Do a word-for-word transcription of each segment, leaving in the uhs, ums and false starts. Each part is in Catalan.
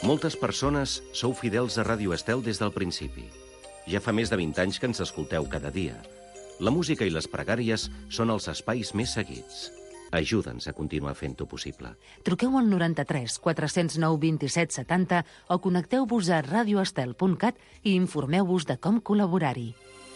Moltes persones sou fidels a Ràdio Estel des del principi. Ja fa més de vint anys que ens escolteu cada dia. La música i les pregàries són els espais més seguits. Ajuda'ns a continuar fent-ho possible. Truqueu al noranta-tres quatre zero nou vint-i-set setanta o connecteu-vos a radioestel punt cat i informeu-vos de com col·laborar-hi.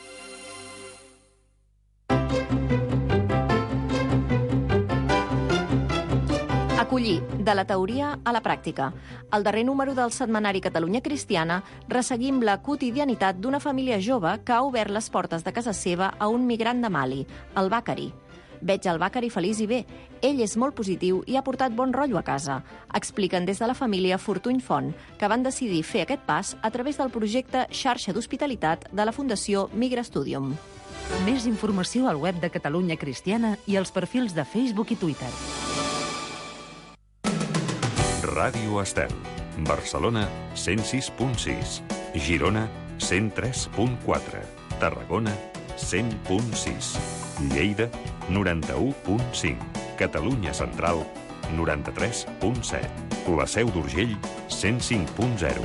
Acollir, de la teoria a la pràctica. Al darrer número del setmanari Catalunya Cristiana resseguim la quotidianitat d'una família jove que ha obert les portes de casa seva a un migrant de Mali, el Bakari. Veig el Bakari feliç i bé. Ell és molt positiu i ha portat bon rotllo a casa. Expliquen des de la família Fortuny Font, que van decidir fer aquest pas a través del projecte Xarxa d'Hospitalitat de la Fundació Migra Studium. Més informació al web de Catalunya Cristiana i als perfils de Facebook i Twitter. Ràdio Estel. Barcelona, cent sis punt sis. Girona, cent tres punt quatre. Tarragona, cent punt sis. Lleida, noranta-u punt cinc. Catalunya Central, noranta-tres punt set. La Seu d'Urgell, cent cinc punt zero.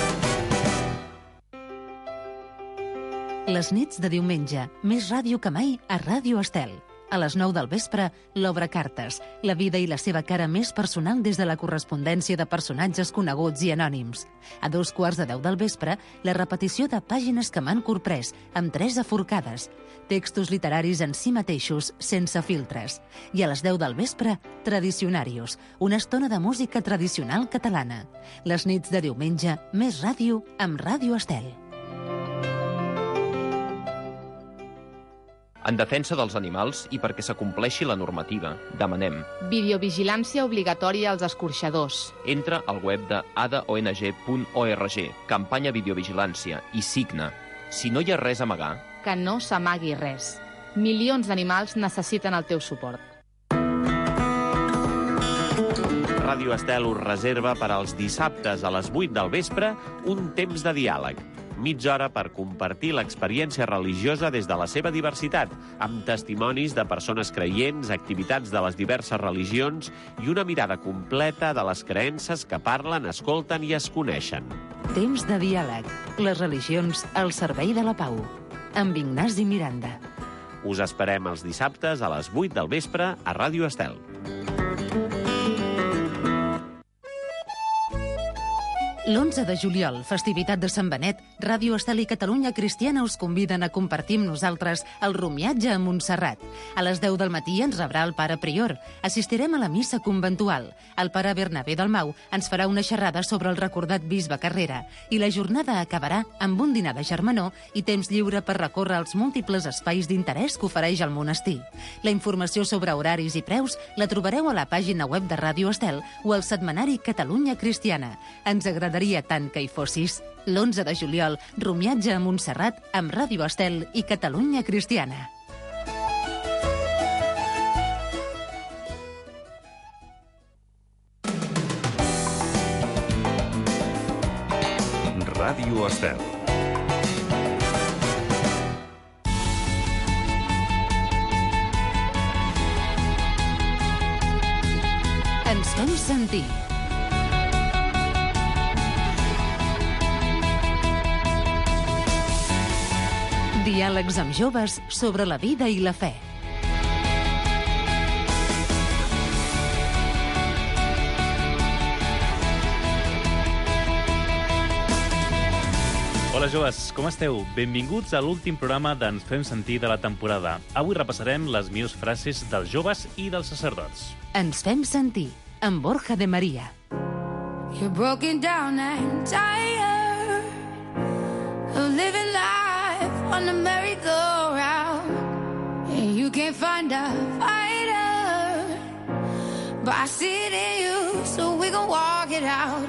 Les nits de diumenge, més ràdio que mai a Ràdio Estel. A les nou del vespre, l'Obra Cartes, la vida i la seva cara més personal des de la correspondència de personatges coneguts i anònims. A dos quarts de deu del vespre, la repetició de Pàgines que m'han corprès, amb tres aforcades. Textos literaris en si mateixos, sense filtres. I a les deu del vespre, Tradicionarios, una estona de música tradicional catalana. Les nits de diumenge, més ràdio amb Ràdio Estel. En defensa dels animals i perquè s'acompleixi la normativa, demanem videovigilància obligatòria als escorxadors. Entra al web de a d o n g punt org, campanya videovigilància, i signa. Si no hi ha res a amagar, que no s'amagui res. Milions d'animals necessiten el teu suport. Ràdio Estel us reserva per als dissabtes a les vuit del vespre un temps de diàleg. Mitja hora per compartir l'experiència religiosa des de la seva diversitat, amb testimonis de persones creients, activitats de les diverses religions i una mirada completa de les creences que parlen, escolten i es coneixen. Temps de diàleg. Les religions al servei de la pau. Amb Ignasi Miranda. Us esperem els dissabtes a les vuit del vespre a Ràdio Estel. L'onze de juliol, festivitat de Sant Benet, Ràdio Estel i Catalunya Cristiana us conviden a compartir amb nosaltres el romiatge a Montserrat. A les deu del matí ens rebrà el pare prior. Assistirem a la missa conventual. El pare Bernabé Dalmau ens farà una xerrada sobre el recordat bisbe Carrera i la jornada acabarà amb un dinar de germanor i temps lliure per recórrer els múltiples espais d'interès que ofereix el monestir. La informació sobre horaris i preus la trobareu a la pàgina web de Ràdio Estel o al setmanari Catalunya Cristiana. Ens agradaria tant que hi fossis. L'onze de juliol, romiatge a Montserrat amb Ràdio Estel i Catalunya Cristiana. Ràdio Estel. Ens fem sentir. Diàlegs amb joves sobre la vida i la fe. Hola joves, com esteu? Benvinguts a l'últim programa d'Ens fem sentir de la temporada. Avui repassarem les millors frases dels joves i dels sacerdots. Ens fem sentir, amb Borja de Maria. You're broken down and tired of living life on the merry-go-round, and you can't find a fighter, but I see it in you, so we gon' walk it out.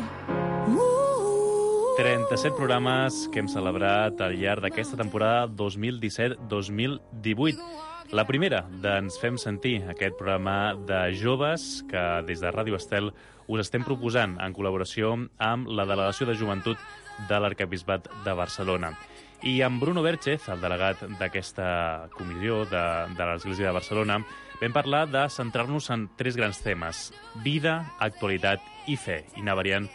trenta-set programes que hem celebrat al llarg d'aquesta temporada dos mil disset dos mil divuit. La primera d'Ens fem sentir, aquest programa de joves que des de Ràdio Estel us estem proposant en col·laboració amb la Delegació de Joventut de l'Arquebisbat de Barcelona. I amb Bruno Berchez, el delegat d'aquesta comissió de, de l'Església de Barcelona, vam parlar de centrar-nos en tres grans temes: vida, actualitat i fe. I anar variant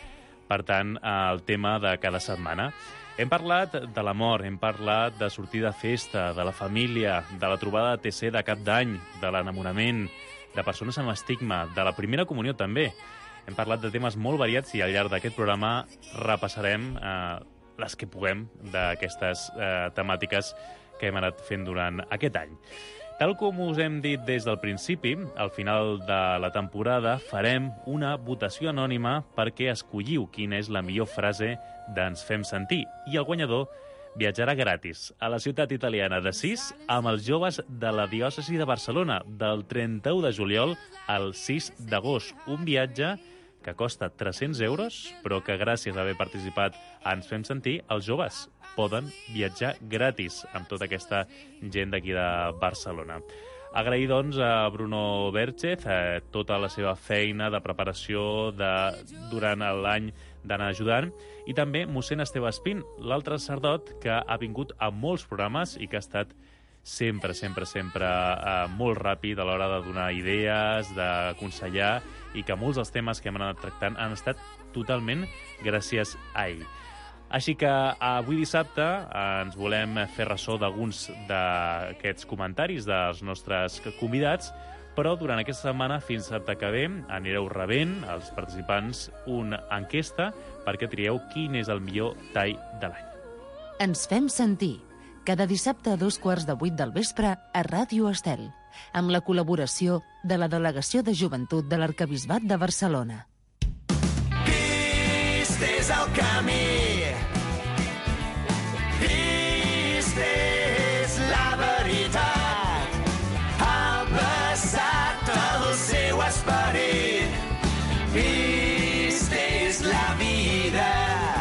per tant, el tema de cada setmana. Hem parlat de l'amor, hem parlat de sortir de festa, de la família, de la trobada de T C de cap d'any, de l'enamorament, de persones amb estigma, de la primera comunió també. Hem parlat de temes molt variats i al llarg d'aquest programa repassarem eh, les que puguem d'aquestes eh, temàtiques que hem anat fent durant aquest any. Tal com us hem dit des del principi, al final de la temporada farem una votació anònima perquè escolliu quina és la millor frase d'Ens fem sentir. I el guanyador viatjarà gratis a la ciutat italiana de Sis amb els joves de la diòcesi de Barcelona del trenta-u de juliol al sis d'agost. Un viatge que costa tres-cents euros, però que gràcies a haver participat a Ens fem sentir, els joves poden viatjar gratis amb tota aquesta gent d'aquí de Barcelona. Agrair, doncs, a Bruno Berchez eh, tota la seva feina de preparació de, durant l'any d'anar ajudant, i també mossèn Esteve Espín, l'altre sacerdot que ha vingut a molts programes i que ha estat sempre, sempre, sempre eh, molt ràpid a l'hora de donar idees, d'aconsellar, i que molts dels temes que hem anat tractant han estat totalment gràcies a ell. Així que avui dissabte ens volem fer ressò d'alguns d'aquests comentaris dels nostres convidats, però durant aquesta setmana, fins a que ve, anireu rebent als participants una enquesta perquè trieu quin és el millor tall de l'any. Ens fem sentir, cada dissabte a dos quarts de vuit del vespre a Ràdio Estel, amb la col·laboració de la Delegació de Joventut de l'Arquebisbat de Barcelona. Vist és el camí, vist és la veritat, el passat, el seu esperit, vist és la vida.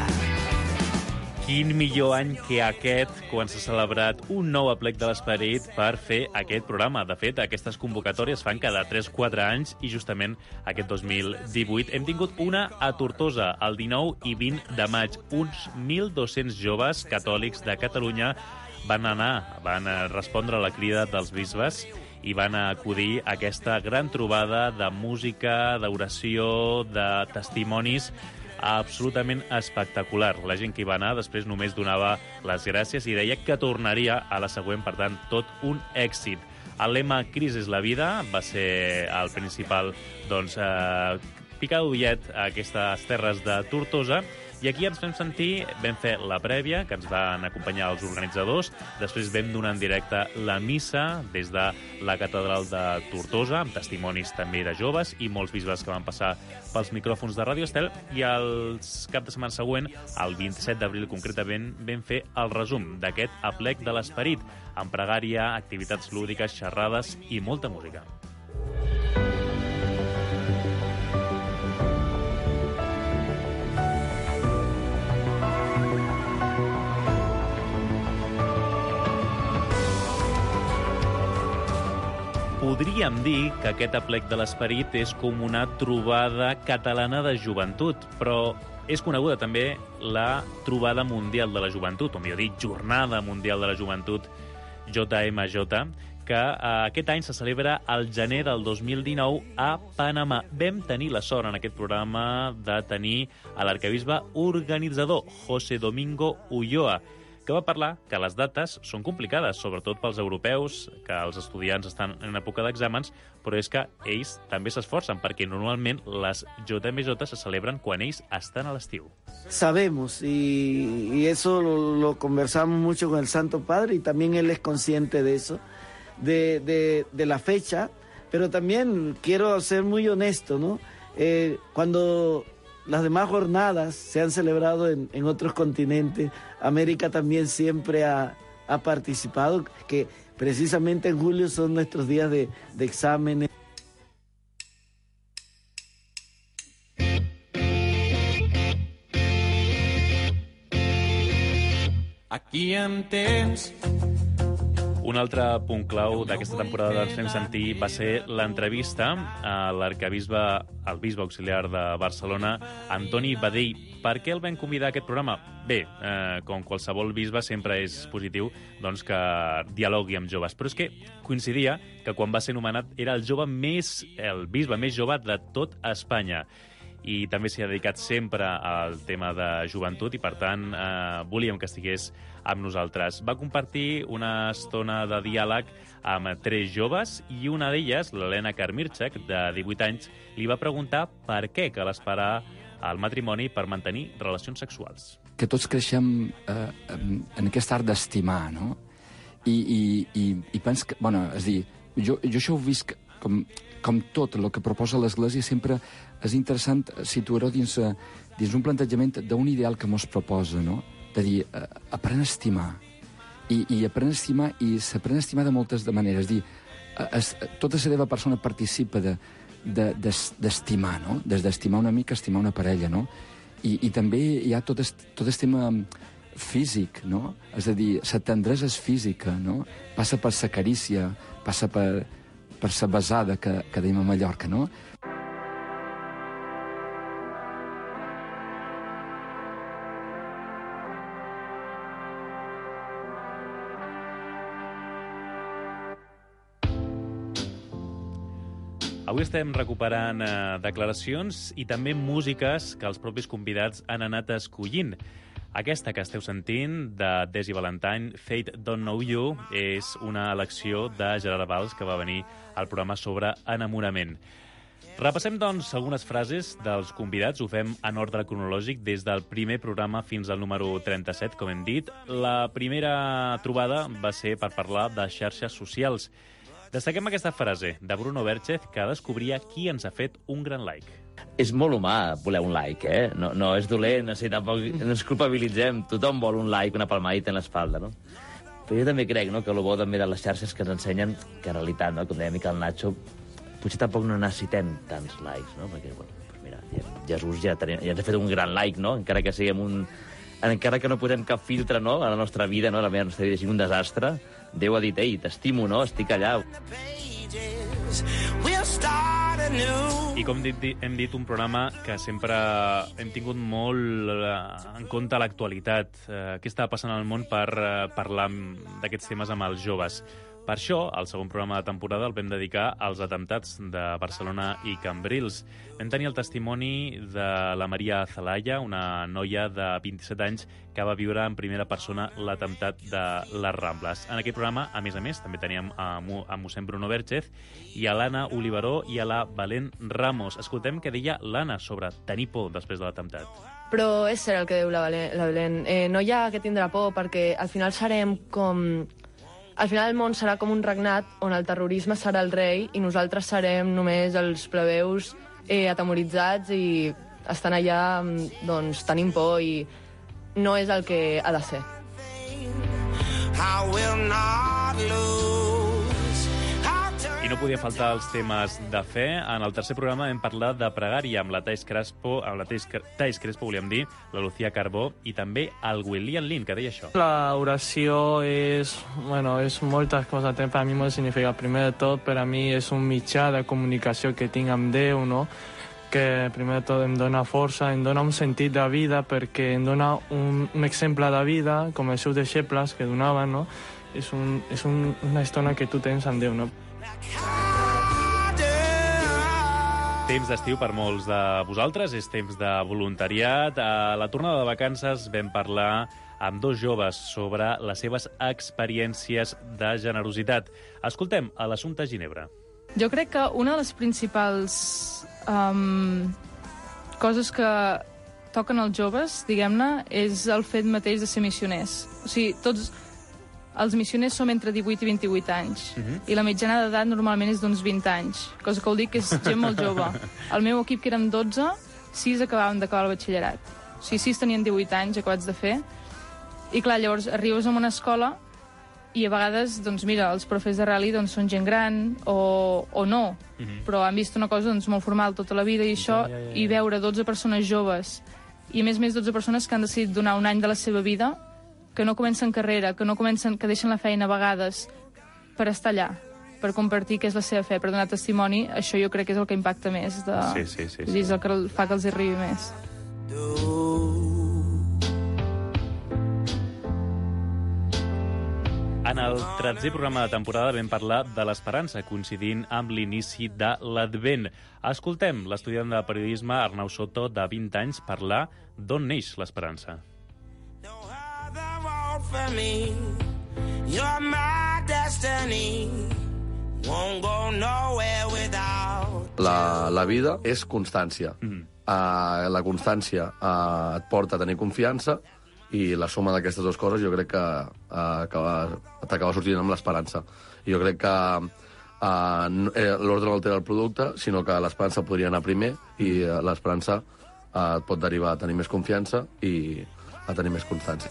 Quin millor any que aquest quan s'ha celebrat un nou aplec de l'Esperit per fer aquest programa. De fet, aquestes convocatòries fan cada tres quatre anys i justament aquest dos mil divuit hem tingut una a Tortosa el dinou i vint de maig. Uns mil dos-cents joves catòlics de Catalunya van anar, van respondre a la crida dels bisbes i van acudir a aquesta gran trobada de música, d'oració, de testimonis absolutament espectacular. La gent que hi va anar després només donava les gràcies i deia que tornaria a la següent, per tant, tot un èxit. El lema Cris és la vida va ser el principal, doncs, eh, picar d'ullet a aquestes terres de Tortosa. I aquí ens vam sentir, vam fer la prèvia, que ens van acompanyar els organitzadors, després vam donar en directe la missa des de la catedral de Tortosa, amb testimonis també de joves i molts bisbes que van passar pels micròfons de Ràdio Estel, i el cap de setmana següent, el vint-i-set d'abril concretament, vam fer el resum d'aquest aplec de l'Esperit, amb pregària, activitats lúdiques, xerrades i molta música. Podríem dir que aquest aplec de l'Esperit és com una trobada catalana de joventut, però és coneguda també la Trobada Mundial de la Joventut, o millor dit, Jornada Mundial de la Joventut, J M J, que eh, aquest any se celebra al gener del dos mil dinou a Panamà. Vam tenir la sort en aquest programa de tenir a l'arquebisbe organitzador, José Domingo Ulloa, que va parlar que les dates són complicades, sobretot pels europeus, que els estudiants estan en època d'exàmens, però és que ells també s'esforcen, perquè normalment les J M J se celebran quan ells estan a l'estiu. Sabemos, y, y eso lo, lo conversamos mucho con el Santo Padre, y también él es consciente de eso, de, de, de la fecha, pero también quiero ser muy honesto, ¿no? Eh, cuando las demás jornadas se han celebrado en, en otros continentes, América también siempre ha, ha participado, que precisamente en julio son nuestros días de, de exámenes. Aquí em tens. Un altre punt clau d'aquesta temporada d'Ens fem sentir va ser l'entrevista a l'arquebisbe, el bisbe auxiliar de Barcelona, Antoni Badell. Per què el vam convidar a aquest programa? Bé, eh, com qualsevol bisbe sempre és positiu doncs, que dialogui amb joves, però és que coincidia que quan va ser nomenat era el jove més, el bisbe més jove de tot Espanya. i també s'hi ha dedicat sempre al tema de joventut i, per tant, eh, volíem que estigués amb nosaltres. Va compartir una estona de diàleg amb tres joves i una d'elles, l'Helena Karmirchak, de divuit anys, li va preguntar per què cal esperar al matrimoni per mantenir relacions sexuals. Que tots creixem eh, en aquest art d'estimar, no? I, i, i, i pens que, bueno, és a dir, jo, jo això ho visc com, com tot el que proposa l'Església, sempre és interessant situar-ho dins, dins un plantejament d'un ideal que mos proposa, no? De dir, eh, aprèn a estimar. I, i aprèn a estimar, i s'aprèn a estimar de moltes de maneres. És dir, es, tota la teva persona participa de, de, d'estimar, no? Des d'estimar una mica, estimar una parella, no? I, i també hi ha tot el tot tema físic, no? És a dir, la tendresa és física, no? Passa per la carícia, passa per, per la besada que, que dèiem a Mallorca, no? Avui estem recuperant eh, declaracions i també músiques que els propis convidats han anat escollint. Aquesta que esteu sentint, de Desi Valentine, Fate Don't Know You, és una elecció de Gerard Valls, que va venir al programa sobre enamorament. Repassem, doncs, algunes frases dels convidats. Ho fem en ordre cronològic des del primer programa fins al número trenta-set, com hem dit. La primera trobada va ser per parlar de xarxes socials. Destaquem aquesta frase de Bruno Berchez, que descobria qui ens ha fet un gran like. És molt humà voler un like, eh? No, no és dolent, no, sé, tampoc no ens culpabilitzem. Tothom vol un like, una palmadita en l'espalda, no? Però jo també crec, no?, que el bo també de les xarxes que ens ensenyen que en realitat, no?, com deia Miquel Nacho, potser tampoc no necessitem tants likes, no? Perquè, bueno, pues mira, Jesús ja, tenia, ja ens ha fet un gran like, no? Encara que siguem un... Encara que no posem cap filtre, no?, a la nostra vida, no?, la meva nostra vida sigui un desastre, Déu ha dit, ei, t'estimo, no?, estic allà. I com dit, hem dit, un programa que sempre hem tingut molt en compte l'actualitat. Eh, què estava passant al món per eh, parlar d'aquests temes amb els joves. Per això, el segon programa de temporada el vam dedicar als atemptats de Barcelona i Cambrils. Vam tenir el testimoni de la Maria Zelaya, una noia de vint-i-set anys que va viure en primera persona l'atemptat de les Rambles. En aquest programa, a més a més, també teníem a, a mossèn Bruno Berchez i a l'Anna Oliveró i a la Belén Ramos. Escoltem què deia l'Anna sobre tenir por després de l'atemptat. Però és cert el que diu la Belén. La Belén. Eh, no hi ha que tindre por, perquè al final serem com... Al final el món serà com un regnat on el terrorisme serà el rei i nosaltres serem només els plebeus eh, atemoritzats i estan allà, doncs, tenint por i no és el que ha de ser. I no podia faltar els temes de fe. En el tercer programa hem parlat de pregària amb la Thais Crespo, amb la Thais Crespo, volíem dir, la Lucía Carbó i també el William Lin, que deia això. La oració és, bueno, és moltes coses. Per a mi molt significa. Primer de tot, per a mi és un mitjà de comunicació que tinc amb Déu, no?, que primer de tot em dona força, em dona un sentit de vida, perquè em dona un, un exemple de vida, com els seus deixebles que donaven, no? És, un, és un, una estona que tu tens amb Déu, no? Temps d'estiu per molts de vosaltres, és temps de voluntariat. A la tornada de vacances vam parlar amb dos joves sobre les seves experiències de generositat. Escoltem a l'Assumpta Ginebra. Jo crec que una de les principals um, coses que toquen els joves, diguem-ne, és el fet mateix de ser missioners. O sigui, tots els missioners som entre divuit i vint-i-vuit anys, uh-huh. i la mitjana d'edat normalment és d'uns vint anys, cosa que vol dir que és gent molt jove. Al meu equip, que érem dotze, sis acabaven d'acabar el batxillerat. O sigui, sis tenien divuit anys acabats de fer. I clar, llavors arribes a una escola i a vegades, doncs mira, els profes de rally doncs, són gent gran o, o no, uh-huh. però han vist una cosa doncs, molt formal tota la vida i això, ja, ja, ja. I veure dotze persones joves i a més més dotze persones que han decidit donar un any de la seva vida, que no comencen carrera, que no comencen, que deixen la feina a vegades per estar allà, per compartir què és la seva fe, per donar testimoni, això jo crec que és el que impacta més. De... Sí, sí, sí, sí. És el que fa que els arribi més. En el tretzè programa de temporada vam parlar de l'esperança, coincidint amb l'inici de l'Advent. Escoltem l'estudiant de periodisme Arnau Soto, de vint anys, parlar d'on neix l'esperança. La, la vida és constància. Mm. Uh, la constància uh, et porta a tenir confiança i la suma d'aquestes dues coses jo crec que uh, t'acaba sortint amb l'esperança. Jo crec que uh, l'ordre no altera el producte, sinó que l'esperança podria anar primer i uh, l'esperança uh, et pot derivar a tenir més confiança i a tenir més constància.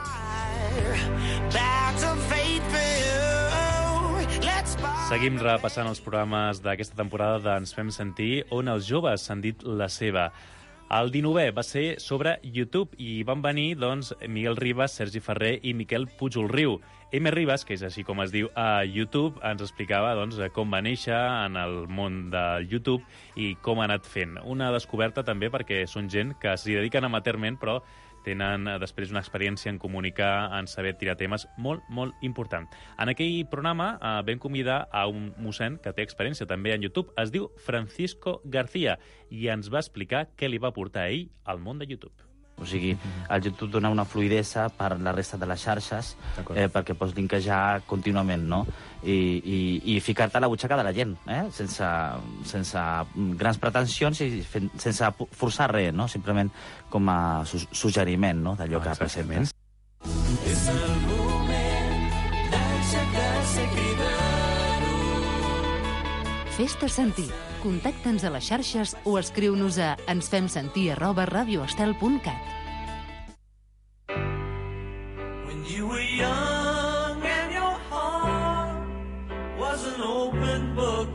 Seguim repassant els programes d'aquesta temporada d'Ens Fem Sentir, on els joves s'han dit la seva. El dinovè va ser sobre YouTube i van venir doncs, Miguel Ribas, Sergi Ferrer i Miquel Puigolriu. M. Ribas, que és així com es diu a YouTube, ens explicava doncs, com va néixer en el món del YouTube i com ha anat fent. Una descoberta també perquè són gent que s'hi dediquen amaterment, però tenen després una experiència en comunicar, en saber tirar temes molt, molt important. En aquell programa eh, vam convidar a un mossèn que té experiència també en YouTube. Es diu Francisco García i ens va explicar què li va portar a ell al món de YouTube. O sigui, el YouTube dona una fluidesa per la resta de les xarxes eh, perquè pots linkejar contínuament, no? I, i, i ficar-te a la butxaca de la gent, eh? sense, sense grans pretensions i fent, sense forçar res, no? Simplement com a su suggeriment, no? D'allò que recentment. És el moment d'aixecar-se cridant-ho. Fes-te sentir. Contacta'ns a les xarxes o escriu-nos a ensfemsentir arroba radioestel punt cat. When you were young and your heart was an open book,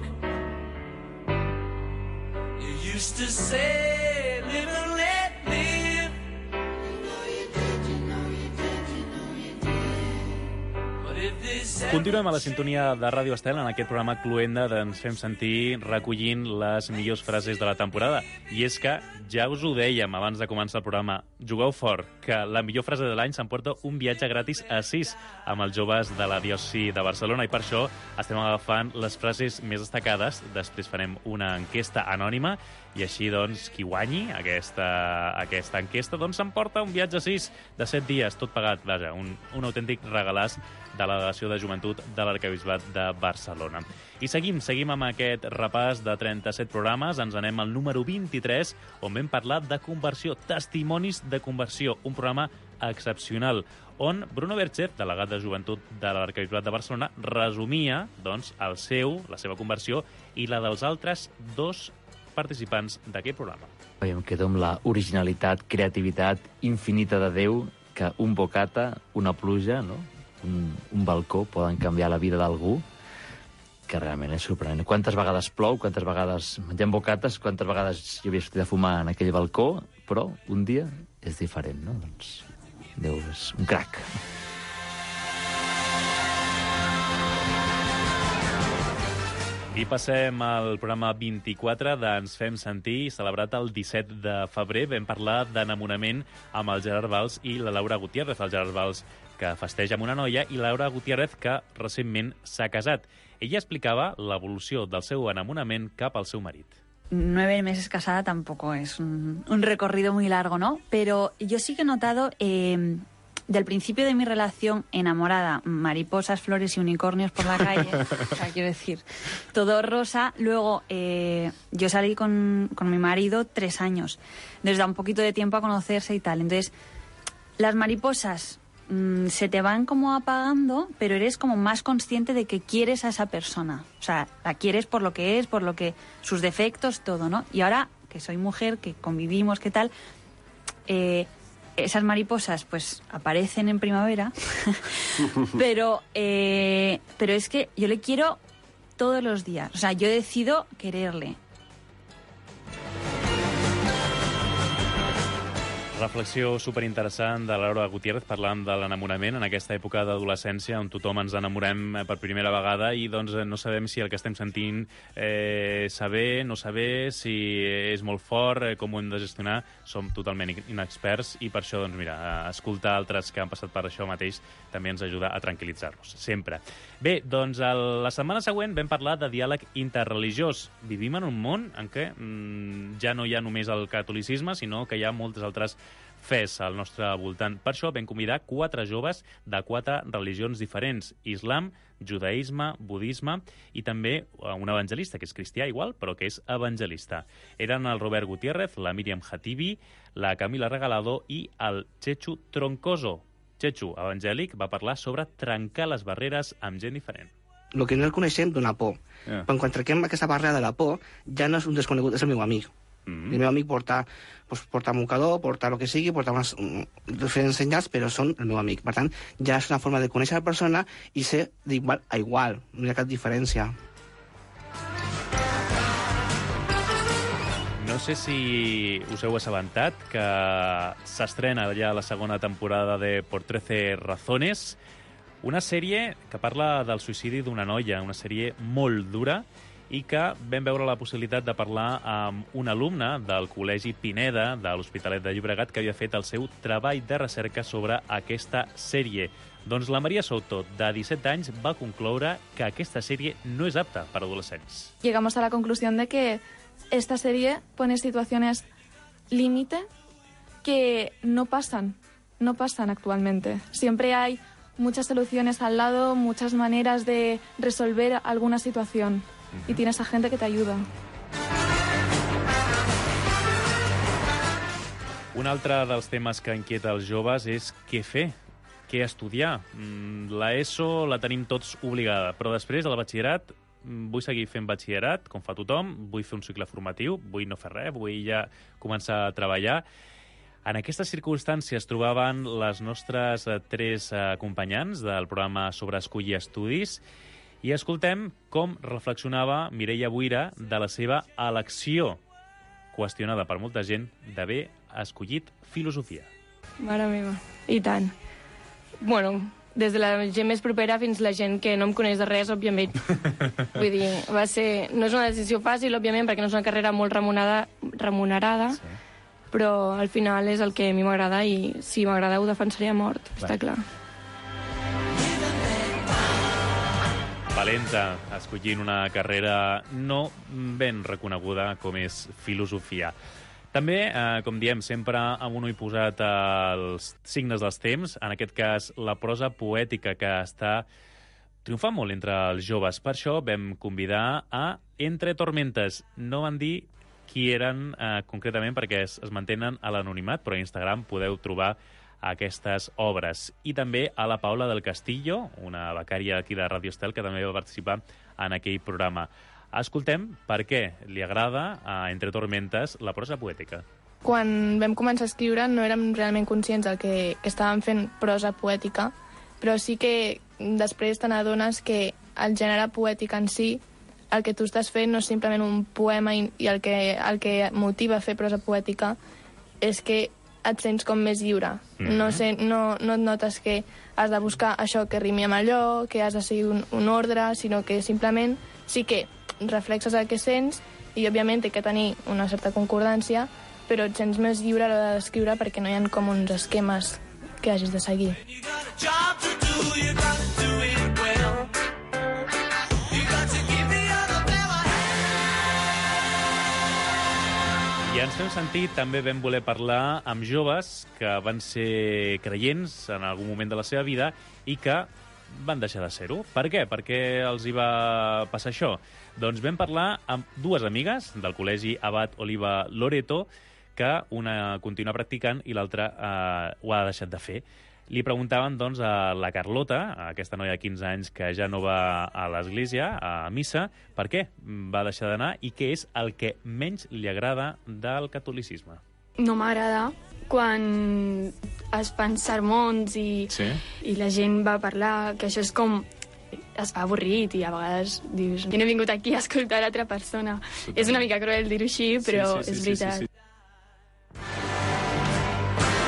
you used to say, live and let live. You know you did, you know you did, you know you did. But if they said... Continuem a la sintonia de Ràdio Estel en aquest programa Cluenda d'Ens Fem Sentir, recollint les millors frases de la temporada. I és que, ja us ho dèiem abans de començar el programa, jugueu fort, que la millor frase de l'any s'emporta un viatge gratis a sis amb els joves de la diòcesi de Barcelona, i per això estem agafant les frases més destacades. Després farem una enquesta anònima i així, doncs, qui guanyi aquesta, aquesta enquesta doncs s'emporta un viatge a sis de set dies, tot pagat, vaja, un, un autèntic regalàs de la delegació de joventut de l'Arquebisbat de Barcelona. I seguim, seguim amb aquest repàs de trenta-set programes. Ens anem al número vint-i-tres, on vam parlar de conversió, testimonis de conversió, un programa excepcional, on Bruno Berchet, delegat de joventut de l'Arquebisbat de Barcelona, resumia doncs, el seu, la seva conversió i la dels altres dos participants d'aquest programa. Em quedo amb la originalitat, creativitat infinita de Déu, que un bocata, una pluja, no? un, un balcó poden canviar la vida d'algú, que realment és sorprenent. Quantes vegades plou, quantes vegades mengem bocates, quantes vegades jo havia sortit a fumar en aquell balcó, però un dia és diferent, no? Doncs Déu és un crac. I passem al programa vint-i-quatre d'Ens Fem Sentir, celebrat el disset de febrer. Vam parlar d'enamorament amb el Gerard Valls i la Laura Gutiérrez. El Gerard Valls, que festeja amb una noia, i Laura Gutiérrez, que recentment s'ha casat. Ella explicava l'evolució del seu enamorament cap al seu marit. Nueve meses casada tampoco es un, un recorrido muy largo, ¿no? Pero yo sí que he notado... Eh, del principio de mi relación, enamorada, mariposas, flores y unicornios por la calle, o sea, quiero decir, todo rosa. Luego, eh, yo salí con, con mi marido tres años. Entonces da un poquito de tiempo a conocerse y tal. Entonces, las mariposas mmm, se te van como apagando, pero eres como más consciente de que quieres a esa persona. O sea, la quieres por lo que es, por lo que... sus defectos, todo, ¿no? Y ahora, que soy mujer, que convivimos, ¿qué tal? Eh... Esas mariposas, pues, aparecen en primavera, pero, eh, pero es que yo le quiero todos los días. O sea, yo decido quererle. Reflexió superinteressant de Laura Gutiérrez parlant de l'enamorament en aquesta època d'adolescència on tothom ens enamorem per primera vegada i doncs no sabem si el que estem sentint eh, saber, no saber, si és molt fort, eh, com ho hem de gestionar. Som totalment inexperts i per això, doncs mira, escoltar altres que han passat per això mateix també ens ajuda a tranquil·litzar-nos, sempre. Bé, doncs el, la setmana següent vam parlar de diàleg interreligiós. Vivim en un món en què mm, ja no hi ha només el catolicisme, sinó que hi ha moltes altres fes al nostre voltant. Per això vam convidar quatre joves de quatre religions diferents: islam, judaïsme, budisme i també un evangelista, que és cristià igual, però que és evangelista. Eren el Robert Gutiérrez, la Míriam Hatibi, la Camila Regalado i el Chechu Troncoso. Chechu, evangèlic, va parlar sobre trencar les barreres amb gent diferent. El que no el coneixem dona por. Yeah. Però quan trenquem aquesta barrera de la por, ja no és un desconegut, és el meu amic. Mm-hmm. El meu amic porta, pues, porta mocador, porta el que sigui, porta unes diferents senyals, però són el meu amic. Per tant, ja és una forma de conèixer la persona i ser d'igual a igual. No hi ha cap diferència. No sé si us heu assabentat que s'estrena ja la segona temporada de Por trece razones, una sèrie que parla del suïcidi d'una noia, una sèrie molt dura, i que vam veure la possibilitat de parlar amb un alumne del Col·legi Pineda de l'Hospitalet de Llobregat que havia fet el seu treball de recerca sobre aquesta sèrie. Doncs la Maria Souto, de disset anys, va concloure que aquesta sèrie no és apta per adolescents. Llegamos a la conclusión de que esta serie pone situaciones límite que no pasan, no pasan actualmente. Siempre hay muchas soluciones al lado, muchas maneras de resolver alguna situación. Y tienes a gente que te ayuda. Un altre dels temes que inquieta els joves és què fer, què estudiar. La ESO la tenim tots obligada, però després, al batxillerat, vull seguir fent batxillerat, com fa tothom, vull fer un cicle formatiu, vull no fer res, vull ja començar a treballar. En aquestes circumstàncies trobaven les nostres tres acompanyants del programa sobre escollir estudis i escoltem com reflexionava Mireia Buira de la seva elecció, qüestionada per molta gent, d'haver escollit filosofia. Mare meva, i tant. Bueno, des de la gent més propera fins la gent que no em coneix de res, òbviament. Vull dir, va ser... No és una decisió fàcil, òbviament, perquè no és una carrera molt remunerada, remunerada sí. Però al final és el que a mi m'agrada i si m'agrada ho defensaré a mort, Bé. Està clar. Valenta, escollint una carrera no ben reconeguda com és filosofia. També, eh, com diem, sempre amb un ull posat als signes dels temps, en aquest cas la prosa poètica que està triomfant molt entre els joves. Per això vam convidar a Entre Tormentes. No van dir qui eren eh, concretament perquè es, es mantenen a l'anonimat, però a Instagram podeu trobar aquestes obres. I també a la Paula del Castillo, una becària aquí de Radio Estel, que també va participar en aquell programa. Escoltem per què li agrada a Entre Tormentes la prosa poètica. Quan vam començar a escriure no érem realment conscients del que, que estàvem fent prosa poètica, però sí que després te n'adones que el gènere poètic en si, el que tu estàs fent no és simplement un poema i, i el, que, el que motiva a fer prosa poètica és que et sents com més lliure. Mm-hmm. No, sé, no, no et notes que has de buscar això que rimi amb allò, que has de seguir un, un ordre, sinó que simplement sí que reflexes el que sents i, òbviament, té que tenir una certa concordància, però et sents més lliure a l'hora d'escriure perquè no hi ha com uns esquemes que hagis de seguir. I ens hem sentit, també vam voler parlar amb joves que van ser creients en algun moment de la seva vida i que van deixar de ser-ho. Per què? Per què els hi va passar això? Doncs vam parlar amb dues amigues del Col·legi Abat Oliva Loreto, que una continua practicant i l'altra eh, ho ha deixat de fer. Li preguntaven, doncs, a la Carlota, a aquesta noia de quinze anys que ja no va a l'església, a missa, per què va deixar d'anar i què és el que menys li agrada del catolicisme. No m'agrada quan es fan sermons i, sí? i la gent va parlar, que això és com... es fa avorrit i a vegades dius jo no he vingut aquí a escoltar l'altra persona. Totalment. És una mica cruel dir-ho així, però sí, sí, sí, és veritat. Sí, sí, sí.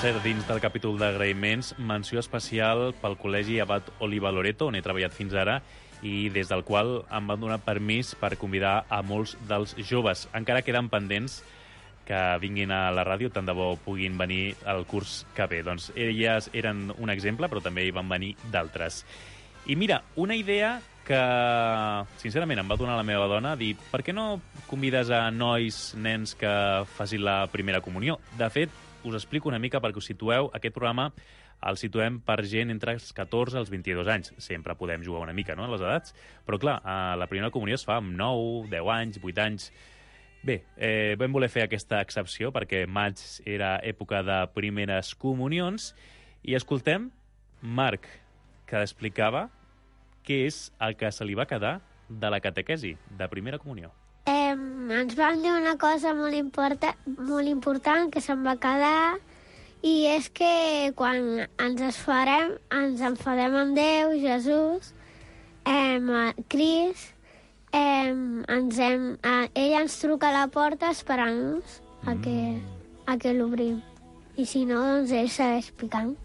cert, dins del capítol d'agraïments, menció especial pel Col·legi Abat Oliva Loreto, on he treballat fins ara, i des del qual em van donar permís per convidar a molts dels joves. Encara queden pendents que vinguin a la ràdio, tant de bo puguin venir al curs que ve. Doncs elles eren un exemple, però també hi van venir d'altres. I mira, una idea que, sincerament, em va donar la meva dona, dir, per què no convides a nois, nens, que facin la primera comunió? De fet, us explico una mica perquè us situeu. Aquest programa el situem per gent entre els catorze als vint-i-dos anys. Sempre podem jugar una mica, no?, a les edats. Però, clar, la primera comunió es fa amb nou, deu anys, vuit anys. Bé, eh, vam voler fer aquesta excepció perquè maig era època de primeres comunions i escoltem Marc, que explicava què és el que se li va quedar de la catequesi, de primera comunió. Eh, ens van dir una cosa molt, importa, molt important que se'm va quedar, i és que quan ens esfarem, ens enfadem amb Déu, Jesús, eh, Cris, eh, ens hem, eh, ell ens truca a la porta esperant-nos a que, a que l'obrim. I si no, doncs ell segueix picant.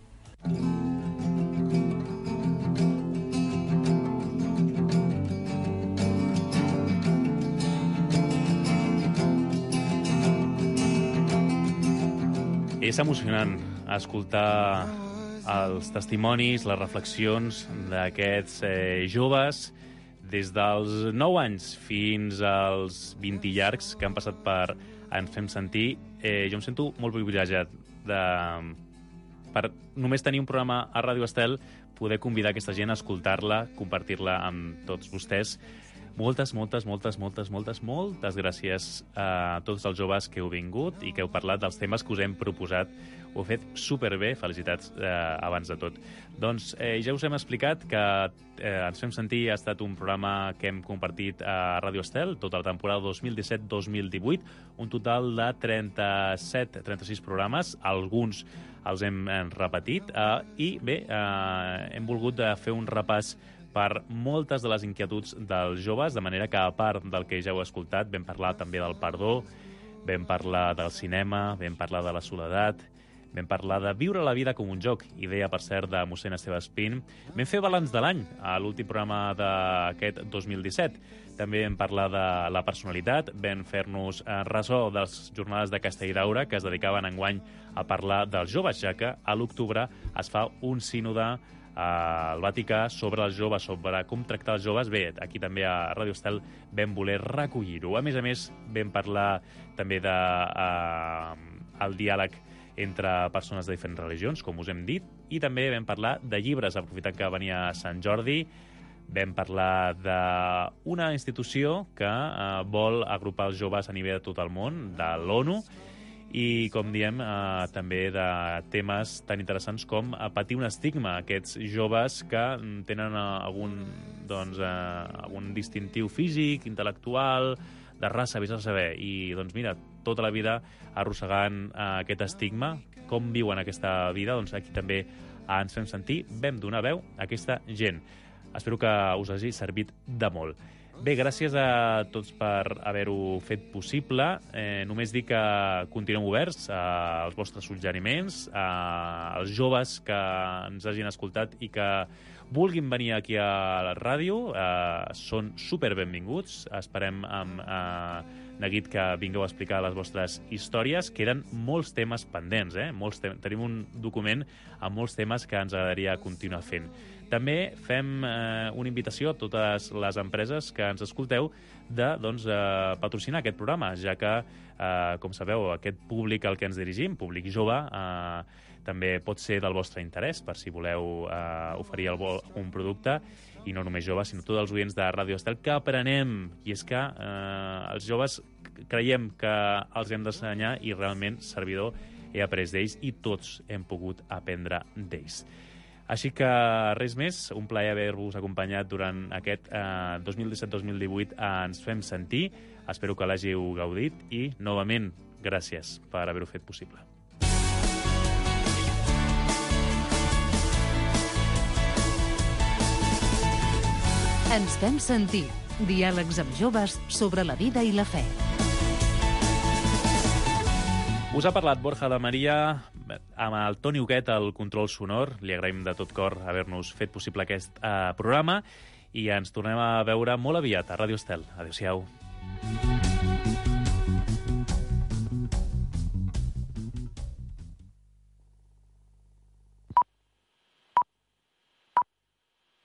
És emocionant escoltar els testimonis, les reflexions d'aquests eh, joves des dels nou anys fins als vint i llargs que han passat per Ens Fem Sentir. Eh, jo em sento molt privilegiat de, per només tenir un programa a Ràdio Estel, poder convidar aquesta gent a escoltar-la, compartir-la amb tots vostès. Moltes, moltes, moltes, moltes, moltes, moltes gràcies a tots els joves que heu vingut i que heu parlat dels temes que us hem proposat. Ho heu fet superbé, felicitats eh, abans de tot. Doncs eh, ja us hem explicat que eh, Ens Fem Sentir ha estat un programa que hem compartit a Ràdio Estel tota la temporada dos mil disset dos mil divuit, un total de trenta-set trenta-sis programes, alguns els hem repetit, eh, i bé, eh, hem volgut fer un repàs per moltes de les inquietuds dels joves, de manera que, a part del que ja heu escoltat, vam parlar també del perdó, vam parlar del cinema, vam parlar de la soledat, vam parlar de viure la vida com un joc, idea, per cert, de mossèn Esteve Espín. Vam fer balanç de l'any, a l'últim programa d'aquest dos mil disset. També vam parlar de la personalitat, vam fer-nos ressò de les jornades de Castelldaura, que es dedicaven enguany a parlar dels joves, ja que a l'octubre es fa un sínode al Vaticà sobre els joves, sobre com tractar els joves. Bé, aquí també a Ràdio Estel vam voler recollir-ho. A més a més, vam parlar també de uh, el diàleg entre persones de diferents religions, com us hem dit, i també vam parlar de llibres, aprofitant que venia Sant Jordi. Vam parlar d'una institució que uh, vol agrupar els joves a nivell de tot el món, de l'ONU, i, com diem, eh, també de temes tan interessants com a patir un estigma. Aquests joves que tenen eh, algun, doncs, eh, algun distintiu físic, intel·lectual, de raça, vés a saber. I, doncs, mira, tota la vida arrossegant eh, aquest estigma. Com viuen aquesta vida? Doncs aquí també Ens Fem Sentir vam donar veu a aquesta gent. Espero que us hagi servit de molt. Bé, gràcies a tots per haver-ho fet possible. Eh, només dir que continuem oberts als vostres suggeriments, als joves que ens hagin escoltat i que vulguin venir aquí a la ràdio. Eh, són super benvinguts. Esperem amb eh, neguit que vingueu a explicar les vostres històries. Queden molts temes pendents, eh? Molts te- tenim un document amb molts temes que ens agradaria continuar fent. També fem eh, una invitació a totes les empreses que ens escolteu de doncs, eh, patrocinar aquest programa, ja que, eh, com sabeu, aquest públic al que ens dirigim, públic jove, eh, també pot ser del vostre interès, per si voleu eh, oferir un producte, i no només joves, sinó tots els oients de Ràdio Estel, que aprenem. I és que eh, els joves creiem que els hem d'ensenyar i realment, servidor, he après d'ells i tots hem pogut aprendre d'ells. Així que res més, un plaer haver-vos acompanyat durant aquest eh, dos mil disset dos mil divuit a Ens Fem Sentir. Espero que l'hàgiu gaudit i, novament, gràcies per haver-ho fet possible. Ens Fem Sentir. Diàlegs amb joves sobre la vida i la fe. Us ha parlat Borja de Maria. amb el Toni Huguet, el control sonor. Li agraïm de tot cor haver-nos fet possible aquest uh, programa i ens tornem a veure molt aviat a Ràdio Estel. Adéu-siau.